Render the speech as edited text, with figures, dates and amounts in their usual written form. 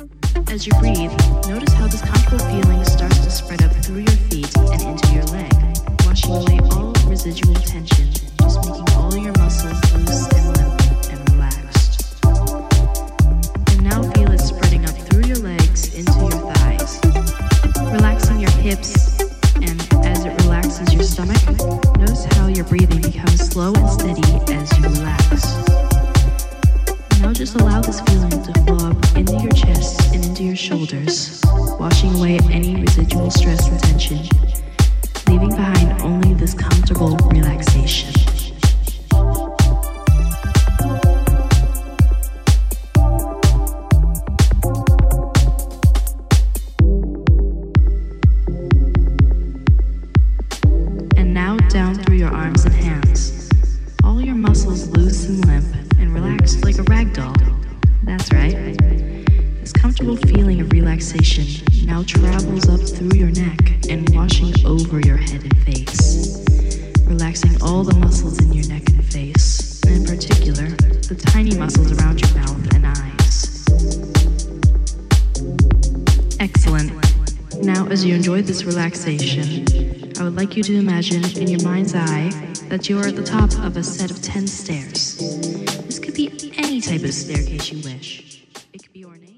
As you breathe, notice how this comfortable feeling starts to spread up through your feet and into your leg, washing away all residual tension, just making all your muscles loose and limp and relaxed. And now feel it spreading up through your legs into your thighs, relaxing your hips, and as it relaxes your stomach, notice how your breathing becomes slow and steady as you relax. Now just allow this feeling to flow up into your chest and into your shoulders, washing away any residual stress and tension, leaving behind only this comfortable relaxation. And now down through your arms and hands, all your muscles loose and limp and relaxed like a rag doll. That's right. This comfortable feeling of relaxation now travels up through your neck and washing over your head and face, relaxing all the muscles in your neck and face, and in particular, the tiny muscles around your mouth and eyes. Excellent. Now, as you enjoy this relaxation, I would like you to imagine in your mind's eye that you are at the top of a set of 10 stairs. This could be any type of staircase you wish. It could be ornate.